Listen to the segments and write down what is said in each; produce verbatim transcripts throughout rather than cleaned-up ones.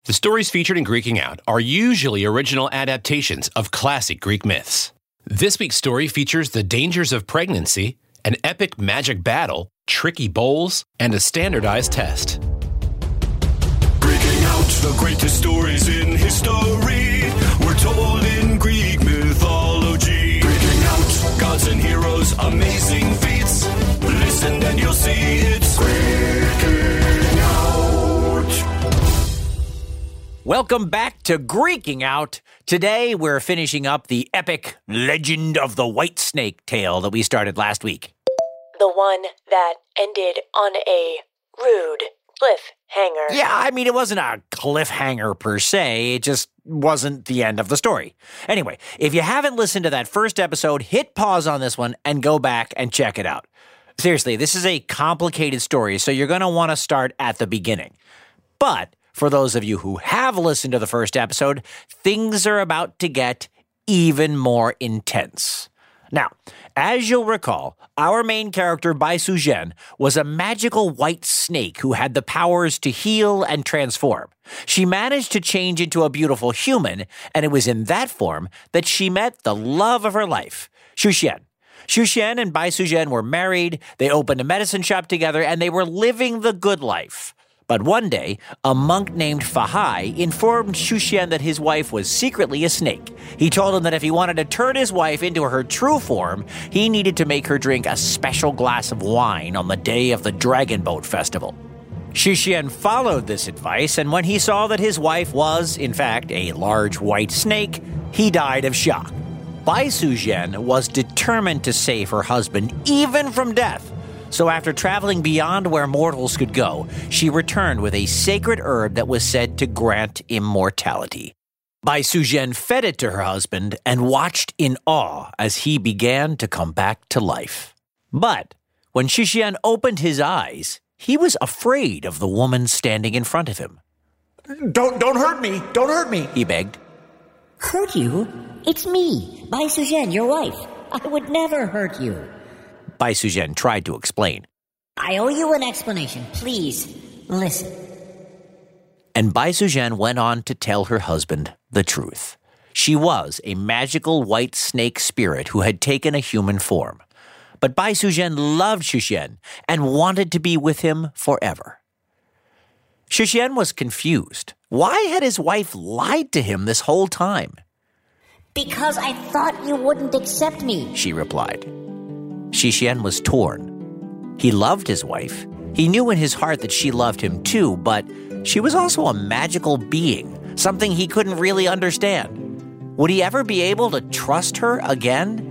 The stories featured in Greeking Out are usually original adaptations of classic Greek myths. This week's story features the dangers of pregnancy, an epic magic battle, tricky bowls, and a standardized test. Greeking Out, the greatest stories in history were told in Greek mythology. Greeking Out, gods and heroes, amazing feats. Listen and you'll see it's Greeking Out. Welcome back to Greeking Out. Today we're finishing up the epic Legend of the White Snake tale that we started last week. The one that ended on a rude cliffhanger. Yeah, I mean, it wasn't a cliffhanger per se. It just wasn't the end of the story. Anyway, if you haven't listened to that first episode, hit pause on this one and go back and check it out. Seriously, this is a complicated story, so you're going to want to start at the beginning. But for those of you who have listened to the first episode, things are about to get even more intense. Now, as you'll recall, our main character, Bai Su-Zhen, was a magical white snake who had the powers to heal and transform. She managed to change into a beautiful human, and it was in that form that she met the love of her life, Xu Xian. Xu Xian and Bai Su-Zhen were married, they opened a medicine shop together, and they were living the good life. But one day, a monk named Fahai informed Xu Xian that his wife was secretly a snake. He told him that if he wanted to turn his wife into her true form, he needed to make her drink a special glass of wine on the day of the Dragon Boat Festival. Xu Xian followed this advice, and when he saw that his wife was, in fact, a large white snake, he died of shock. Bai Su-Zhen was determined to save her husband, even from death. So after traveling beyond where mortals could go, she returned with a sacred herb that was said to grant immortality. Bai Su-Zhen fed it to her husband and watched in awe as he began to come back to life. But when Xu Xian opened his eyes, he was afraid of the woman standing in front of him. Don't, don't hurt me! Don't hurt me! He begged. Hurt you? It's me, Bai Su-Zhen, your wife. I would never hurt you. Bai Su-Zhen tried to explain. I owe you an explanation. Please, listen. And Bai Su-Zhen went on to tell her husband the truth. She was a magical white snake spirit who had taken a human form. But Bai Su-Zhen loved Xu Xian and wanted to be with him forever. Xu Xian was confused. Why had his wife lied to him this whole time? Because I thought you wouldn't accept me, she replied. Xu Xian was torn. He loved his wife. He knew in his heart that she loved him too, but she was also a magical being, something he couldn't really understand. Would he ever be able to trust her again?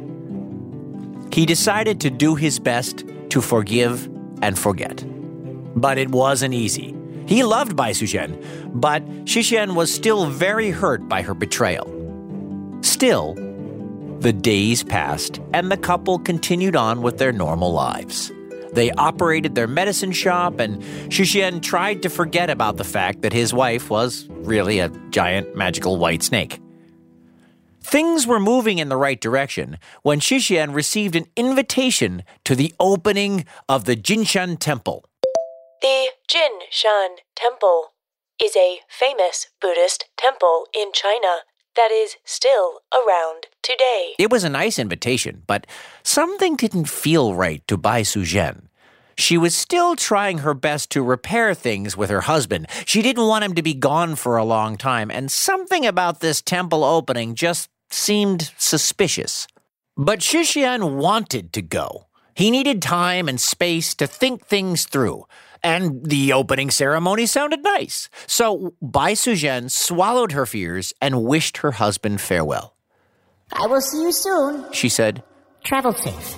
He decided to do his best to forgive and forget. But it wasn't easy. He loved Bai Su-Zhen, but Xu Xian was still very hurt by her betrayal. Still, the days passed, and the couple continued on with their normal lives. They operated their medicine shop, and Xu Xian tried to forget about the fact that his wife was really a giant magical white snake. Things were moving in the right direction when Xu Xian received an invitation to the opening of the Jinshan Temple. The Jinshan Temple is a famous Buddhist temple in China that is still around today. It was a nice invitation, but something didn't feel right to Bai Su-Zhen. She was still trying her best to repair things with her husband. She didn't want him to be gone for a long time, and something about this temple opening just seemed suspicious. But Xu Xian wanted to go. He needed time and space to think things through. And the opening ceremony sounded nice. So Bai Su-Zhen swallowed her fears and wished her husband farewell. I will see you soon, she said. Travel safe.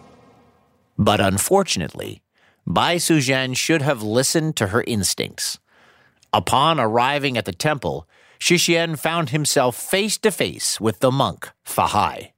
But unfortunately, Bai Su-Zhen should have listened to her instincts. Upon arriving at the temple, Xu Xian found himself face to face with the monk, Fahai.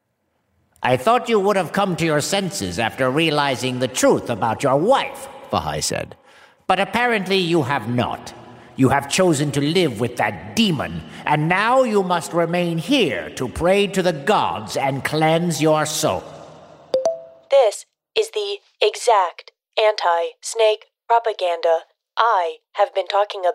I thought you would have come to your senses after realizing the truth about your wife, Fahai said. But apparently you have not. You have chosen to live with that demon, and now you must remain here to pray to the gods and cleanse your soul. This is the exact anti-snake propaganda I have been talking about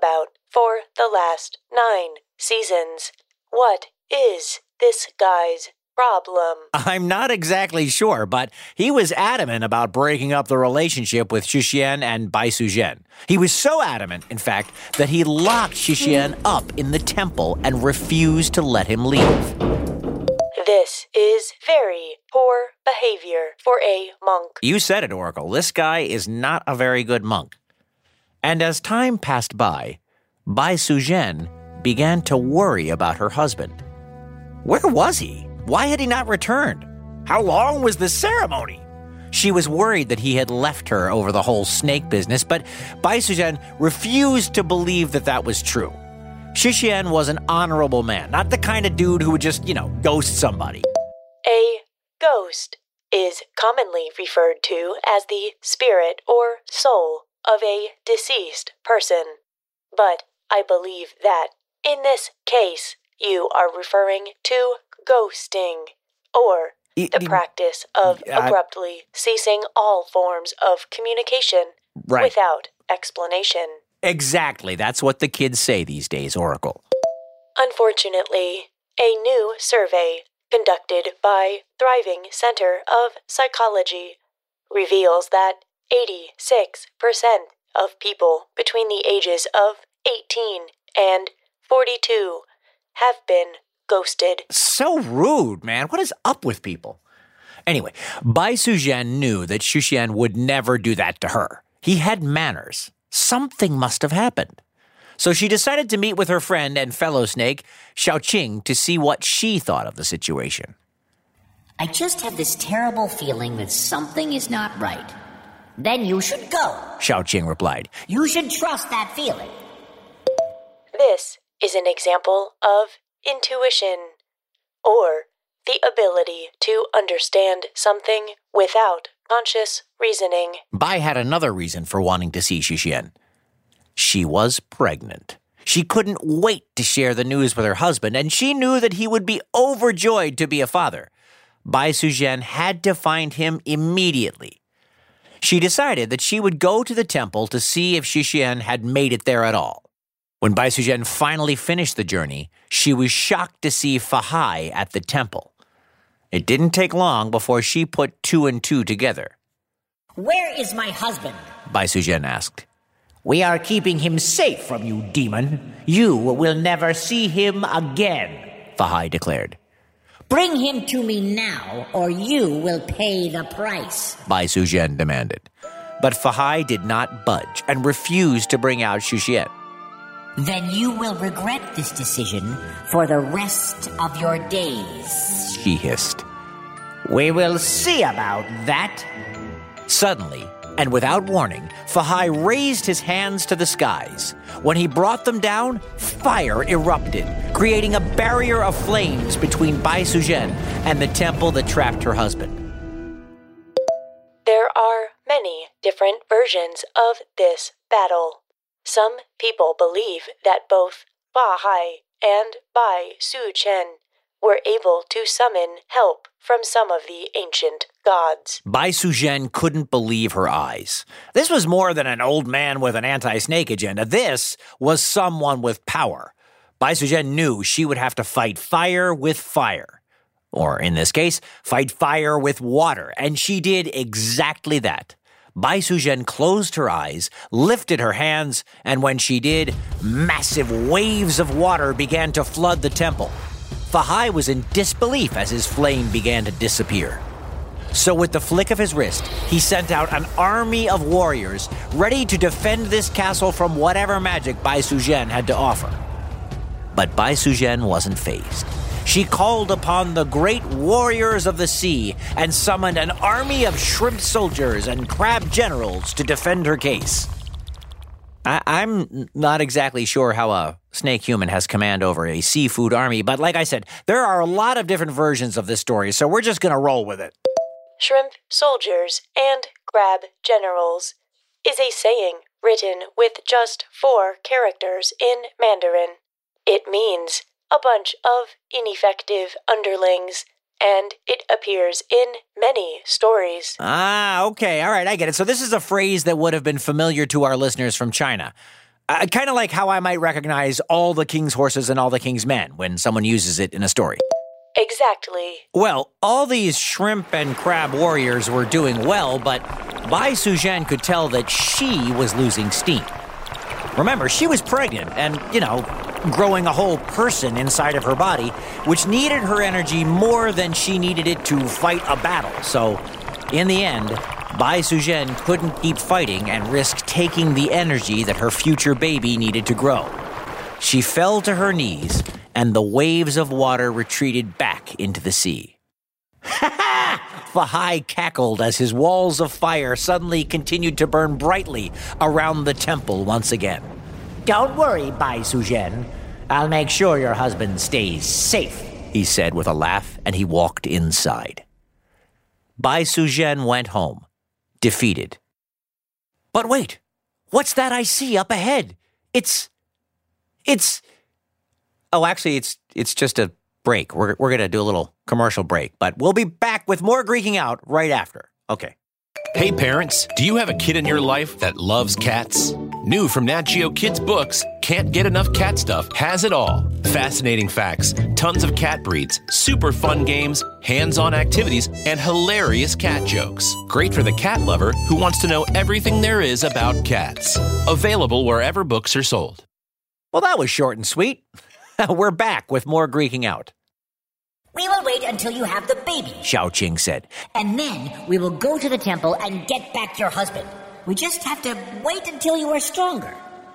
for the last nine seasons. What is this guy's problem? I'm not exactly sure, but he was adamant about breaking up the relationship with Shuxian and Bai Suzhen. He was so adamant, in fact, that he locked Shuxian up in the temple and refused to let him leave. This is very poor behavior for a monk. You said it, Oracle. This guy is not a very good monk. And as time passed by, Bai Suzhen began to worry about her husband. Where was he? Why had he not returned? How long was the ceremony? She was worried that he had left her over the whole snake business, but Bai Suzhen refused to believe that that was true. Shuxian was an honorable man, not the kind of dude who would just, you know, ghost somebody. A ghost is commonly referred to as the spirit or soul of a deceased person. But I believe that, in this case, you are referring to ghosting, or the I, I, practice of uh, abruptly ceasing all forms of communication right. without explanation. Exactly. That's what the kids say these days, Oracle. Unfortunately, a new survey conducted by Thriving Center of Psychology reveals that eighty-six percent of people between the ages of eighteen and forty-two have been ghosted. So rude, man. What is up with people? Anyway, Bai Suzhen knew that Shuxian would never do that to her. He had manners. Something must have happened. So she decided to meet with her friend and fellow snake, Xiaoqing, to see what she thought of the situation. I just have this terrible feeling that something is not right. Then you should go. Xiaoqing replied. You should trust that feeling. This is an example of intuition, or the ability to understand something without conscious reasoning. Bai had another reason for wanting to see Shuxian. She was pregnant. She couldn't wait to share the news with her husband, and she knew that he would be overjoyed to be a father. Bai Suzhen had to find him immediately. She decided that she would go to the temple to see if Shuxian had made it there at all. When Bai Suzhen finally finished the journey, she was shocked to see Fahai at the temple. It didn't take long before she put two and two together. Where is my husband? Bai Suzhen asked. We are keeping him safe from you, demon. You will never see him again, Fahai declared. Bring him to me now, or you will pay the price, Bai Suzhen demanded. But Fahai did not budge and refused to bring out Shuxian. Then you will regret this decision for the rest of your days, she hissed. We will see about that. Suddenly, and without warning, Fahai raised his hands to the skies. When he brought them down, fire erupted, creating a barrier of flames between Bai Suzhen and the temple that trapped her husband. There are many different versions of this battle. Some people believe that both Fahai and Bai Suzhen were able to summon help from some of the ancient gods. Bai Suzhen couldn't believe her eyes. This was more than an old man with an anti-snake agenda. This was someone with power. Bai Suzhen knew she would have to fight fire with fire. Or, in this case, fight fire with water. And she did exactly that. Bai Suzhen closed her eyes, lifted her hands, and when she did, massive waves of water began to flood the temple. Fahai was in disbelief as his flame began to disappear. So with the flick of his wrist, he sent out an army of warriors ready to defend this castle from whatever magic Bai Suzhen had to offer. But Bai Suzhen wasn't fazed. She called upon the great warriors of the sea and summoned an army of shrimp soldiers and crab generals to defend her case. I- I'm not exactly sure how a snake human has command over a seafood army, but like I said, there are a lot of different versions of this story, so we're just going to roll with it. Shrimp soldiers and crab generals is a saying written with just four characters in Mandarin. It means a bunch of ineffective underlings, and it appears in many stories. Ah, okay, all right, I get it. So this is a phrase that would have been familiar to our listeners from China. Uh, kind of like how I might recognize all the king's horses and all the king's men when someone uses it in a story. Exactly. Well, all these shrimp and crab warriors were doing well, but Bai Sujian could tell that she was losing steam. Remember, she was pregnant and, you know, growing a whole person inside of her body, which needed her energy more than she needed it to fight a battle. So, in the end, Bai Sujian couldn't keep fighting and risk taking the energy that her future baby needed to grow. She fell to her knees, and the waves of water retreated back into the sea. Ha ha! Fahai cackled as his walls of fire suddenly continued to burn brightly around the temple once again. Don't worry, Bai Sujian. I'll make sure your husband stays safe, he said with a laugh, and he walked inside. Bai Sujian went home, defeated. But wait, what's that I see up ahead? It's... It's... Oh, actually, it's it's just a break. We're, we're going to do a little commercial break, but we'll be back with more Greeking Out right after. Okay. Hey parents, do you have a kid in your life that loves cats? New from Nat Geo Kids Books, Can't Get Enough Cat Stuff has it all. Fascinating facts, tons of cat breeds, super fun games, hands-on activities, and hilarious cat jokes. Great for the cat lover who wants to know everything there is about cats. Available wherever books are sold. Well, that was short and sweet. We're back with more Greeking Out. We will wait until you have the baby, Xiao Qing said. And then we will go to the temple and get back your husband. We just have to wait until you are stronger.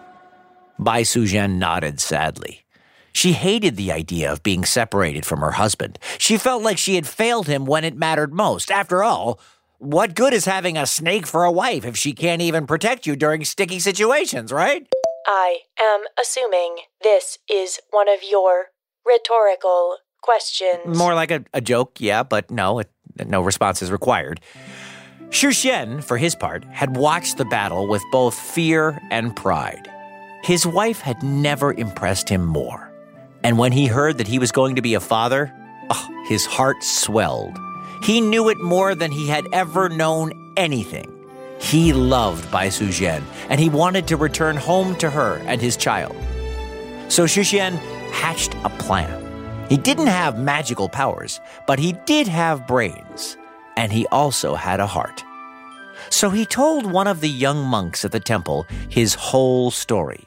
Bai Sujian nodded sadly. She hated the idea of being separated from her husband. She felt like she had failed him when it mattered most. After all, what good is having a snake for a wife if she can't even protect you during sticky situations, right? I am assuming this is one of your rhetorical questions. More like a, a joke, yeah, but no, it, no response is required. Xu Xian, for his part, had watched the battle with both fear and pride. His wife had never impressed him more. And when he heard that he was going to be a father, oh, his heart swelled. He knew it more than he had ever known anything. He loved Bai Sujian, and he wanted to return home to her and his child. So Xu Xian hatched a plan. He didn't have magical powers, but he did have brains, and he also had a heart. So he told one of the young monks at the temple his whole story.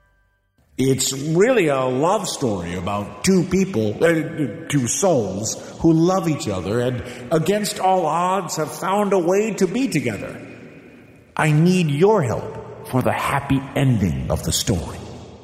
It's really a love story about two people, uh, two souls, who love each other and against all odds have found a way to be together. I need your help for the happy ending of the story.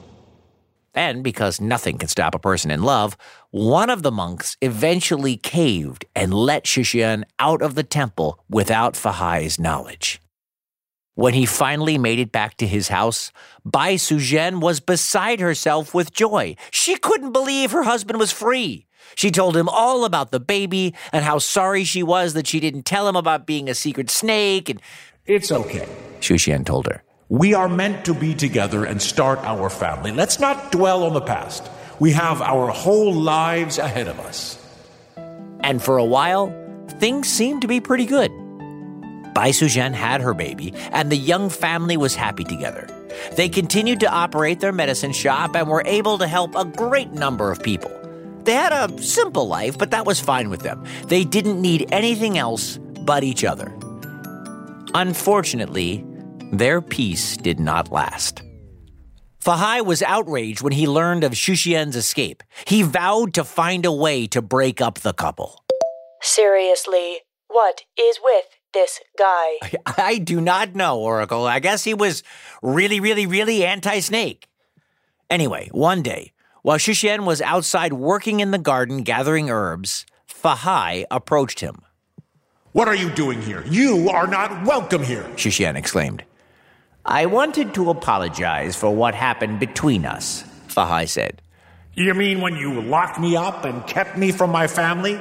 And because nothing can stop a person in love, one of the monks eventually caved and let Xu Xian out of the temple without Fahai's knowledge. When he finally made it back to his house, Bai Sujian was beside herself with joy. She couldn't believe her husband was free. She told him all about the baby and how sorry she was that she didn't tell him about being a secret snake. And it's okay, Xu Xian told her. We are meant to be together and start our family. Let's not dwell on the past. We have our whole lives ahead of us. And for a while, things seemed to be pretty good. Bai Sujian had her baby, and the young family was happy together. They continued to operate their medicine shop and were able to help a great number of people. They had a simple life, but that was fine with them. They didn't need anything else but each other. Unfortunately, their peace did not last. Fahai was outraged when he learned of Xu Xian's escape. He vowed to find a way to break up the couple. Seriously, what is with this guy? I do not know, Oracle. I guess he was really, really, really anti-snake. Anyway, one day, while Xu Xian was outside working in the garden gathering herbs, Fahai approached him. What are you doing here? You are not welcome here, Xu Xian exclaimed. I wanted to apologize for what happened between us, Fahai said. You mean when you locked me up and kept me from my family?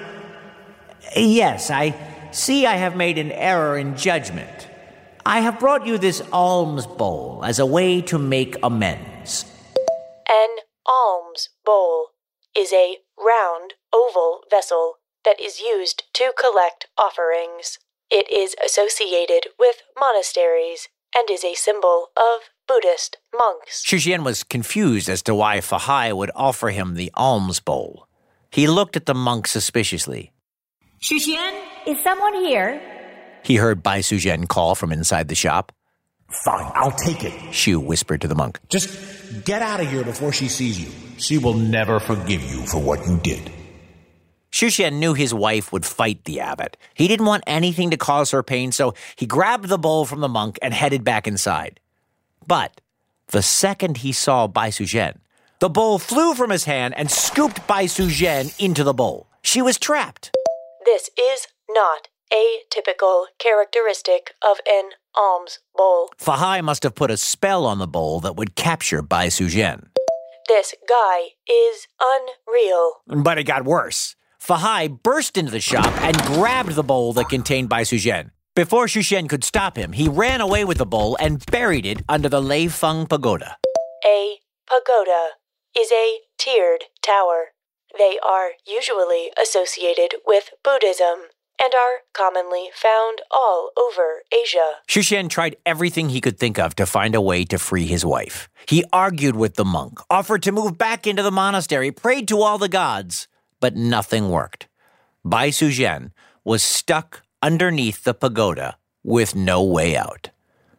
Yes, I see I have made an error in judgment. I have brought you this alms bowl as a way to make amends. An alms bowl is a round, oval vessel that is used to collect offerings. It is associated with monasteries and is a symbol of Buddhist monks. Shuxian was confused as to why Fahai would offer him the alms bowl. He looked at the monk suspiciously. Shuxian, is someone here? He heard Bai Suzhen call from inside the shop. Fine, I'll take it. Shu whispered to the monk. Just get out of here before she sees you. She will never forgive you for what you did. Shuxian knew his wife would fight the abbot. He didn't want anything to cause her pain, so he grabbed the bowl from the monk and headed back inside. But the second he saw Bai Suzhen, the bowl flew from his hand and scooped Bai Suzhen into the bowl. She was trapped. This is not a typical characteristic of an alms bowl. Fahai must have put a spell on the bowl that would capture Bai Suzhen. This guy is unreal. But it got worse. Fahai burst into the shop and grabbed the bowl that contained Bai Suzhen. Before Shuxian could stop him, he ran away with the bowl and buried it under the Lei Feng Pagoda. A pagoda is a tiered tower. They are usually associated with Buddhism and are commonly found all over Asia. Shuxian tried everything he could think of to find a way to free his wife. He argued with the monk, offered to move back into the monastery, prayed to all the gods, but nothing worked. Bai Suzhen was stuck underneath the pagoda with no way out.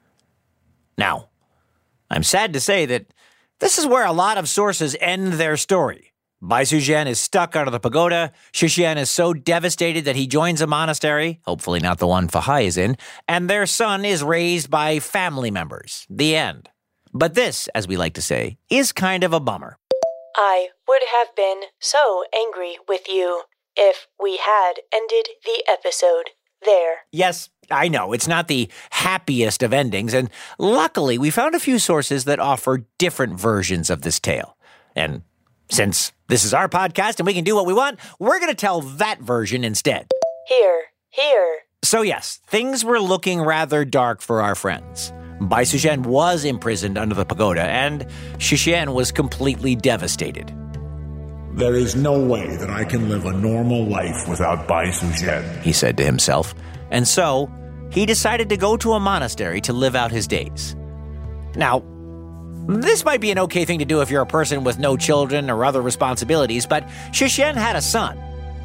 Now, I'm sad to say that this is where a lot of sources end their story. Bai Suzhen is stuck under the pagoda. Shuxian is so devastated that he joins a monastery, hopefully not the one Fahai is in, and their son is raised by family members. The end. But this, as we like to say, is kind of a bummer. I would have been so angry with you if we had ended the episode there. Yes, I know, it's not the happiest of endings, and luckily we found a few sources that offer different versions of this tale. And since this is our podcast and we can do what we want, we're going to tell that version instead. Here, here. So yes, things were looking rather dark for our friends. Bai Suzhen was imprisoned under the pagoda, and Shuxian was completely devastated. There is no way that I can live a normal life without Bai Suzhen, he said to himself. And so, he decided to go to a monastery to live out his days. Now, this might be an okay thing to do if you're a person with no children or other responsibilities, but Shuxian had a son.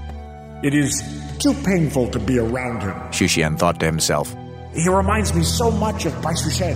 It is too painful to be around him, Shuxian thought to himself. He reminds me so much of Bai Suzhen.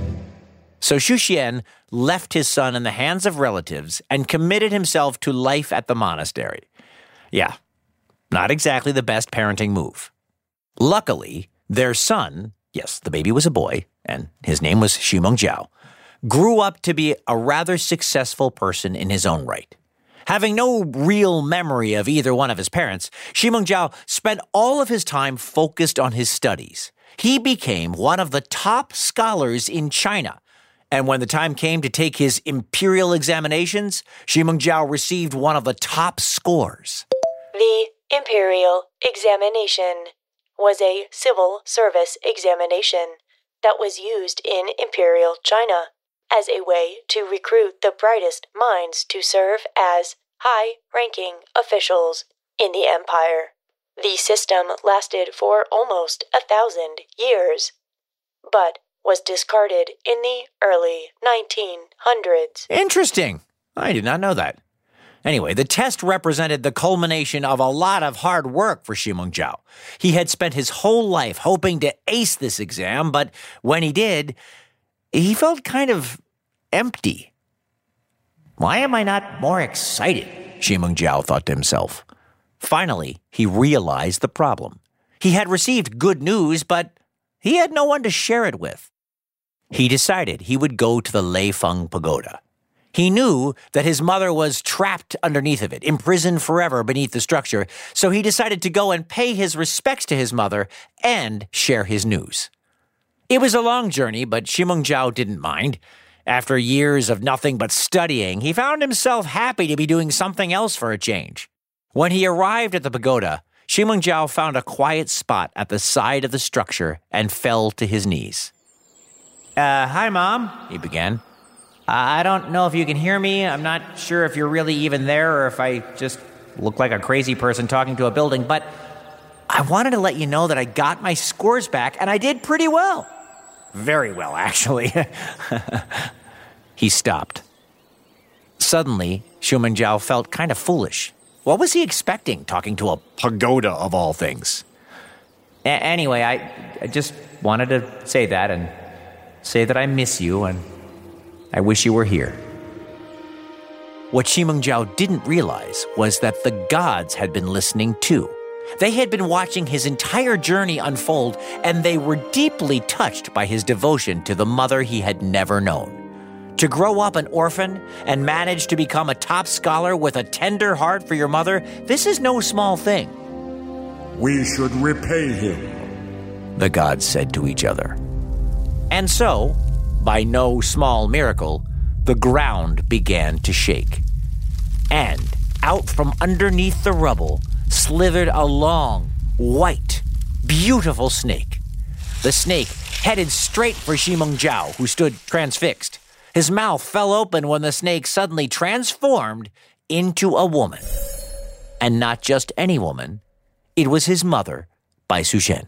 So Shuxian left his son in the hands of relatives and committed himself to life at the monastery. Yeah, not exactly the best parenting move. Luckily, their son, yes, the baby was a boy, and his name was Ximeng Jiao, grew up to be a rather successful person in his own right. Having no real memory of either one of his parents, Ximeng Jiao spent all of his time focused on his studies. He became one of the top scholars in China. And when the time came to take his imperial examinations, Ximeng Jiao received one of the top scores. The imperial examination was a civil service examination that was used in imperial China as a way to recruit the brightest minds to serve as high-ranking officials in the empire. The system lasted for almost a thousand years, but was discarded in the early nineteen hundreds. Interesting. I did not know that. Anyway, the test represented the culmination of a lot of hard work for Ximeng Jiao. He had spent his whole life hoping to ace this exam, but when he did, he felt kind of empty. Why am I not more excited? Ximeng Jiao thought to himself. Finally, he realized the problem. He had received good news, but he had no one to share it with. He decided he would go to the Lei Feng Pagoda. He knew that his mother was trapped underneath of it, imprisoned forever beneath the structure, so he decided to go and pay his respects to his mother and share his news. It was a long journey, but Ximeng Jiao didn't mind. After years of nothing but studying, he found himself happy to be doing something else for a change. When he arrived at the pagoda, Ximeng Jiao found a quiet spot at the side of the structure and fell to his knees. Uh, hi, Mom, he began. I don't know if you can hear me. I'm not sure if you're really even there or if I just look like a crazy person talking to a building, but I wanted to let you know that I got my scores back and I did pretty well. very well, actually. He stopped. Suddenly, Xu Mengjiao felt kind of foolish. What was he expecting, talking to a pagoda of all things? A- anyway, I, I just wanted to say that and say that I miss you and I wish you were here. What Xu Mengjiao didn't realize was that the gods had been listening too. They had been watching his entire journey unfold, and they were deeply touched by his devotion to the mother he had never known. To grow up an orphan and manage to become a top scholar with a tender heart for your mother, this is no small thing. We should repay him, the gods said to each other. And so, by no small miracle, the ground began to shake. And out from underneath the rubble slithered a long, white, beautiful snake. The snake headed straight for Xu Mengjiao, who stood transfixed. His mouth fell open when the snake suddenly transformed into a woman. And not just any woman. It was his mother, Bai Suzhen.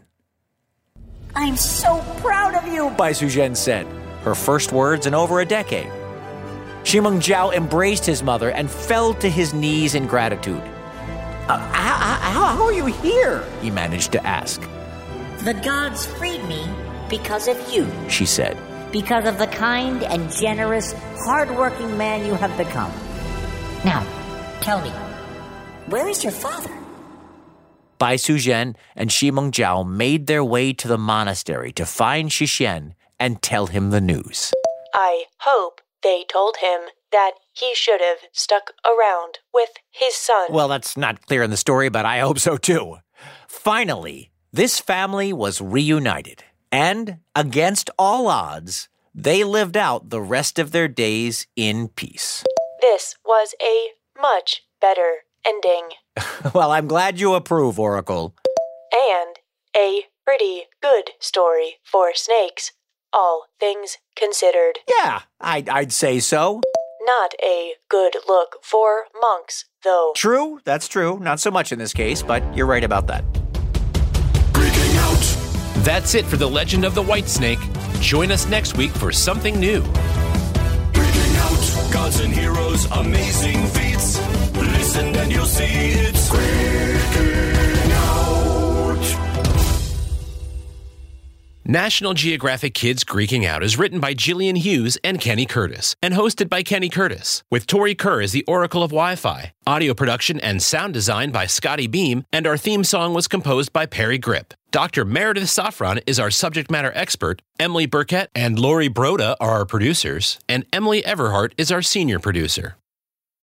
I'm so proud of you, Bai Suzhen said, her first words in over a decade. Xu Mengjiao embraced his mother and fell to his knees in gratitude. Uh, how, how, how are you here? He managed to ask. The gods freed me because of you, she said. Because of the kind and generous, hard-working man you have become. Now, tell me, where is your father? Bai Suzhen and Xu Mengjiao made their way to the monastery to find Shishen and tell him the news. I hope they told him that he should have stuck around with his son. Well, that's not clear in the story, but I hope so too. Finally, this family was reunited, and against all odds, they lived out the rest of their days in peace. This was a much better ending. Well, I'm glad you approve, Oracle. And a pretty good story for snakes, all things considered. Yeah, I'd, I'd say so. Not a good look for monks, though. True, that's true. Not so much in this case, but you're right about that. Freaking out. That's it for The Legend of the White Snake. Join us next week for something new. Freaking out. Gods and heroes, amazing feats. Listen and you'll see it's freaking out. National Geographic Kids Greeking Out is written by Jillian Hughes and Kenny Curtis and hosted by Kenny Curtis, with Tori Kerr as the Oracle of Wi-Fi. Audio production and sound design by Scotty Beam, and our theme song was composed by Perry Grip. Doctor Meredith Safran is our subject matter expert, Emily Burkett and Lori Broda are our producers, and Emily Everhart is our senior producer.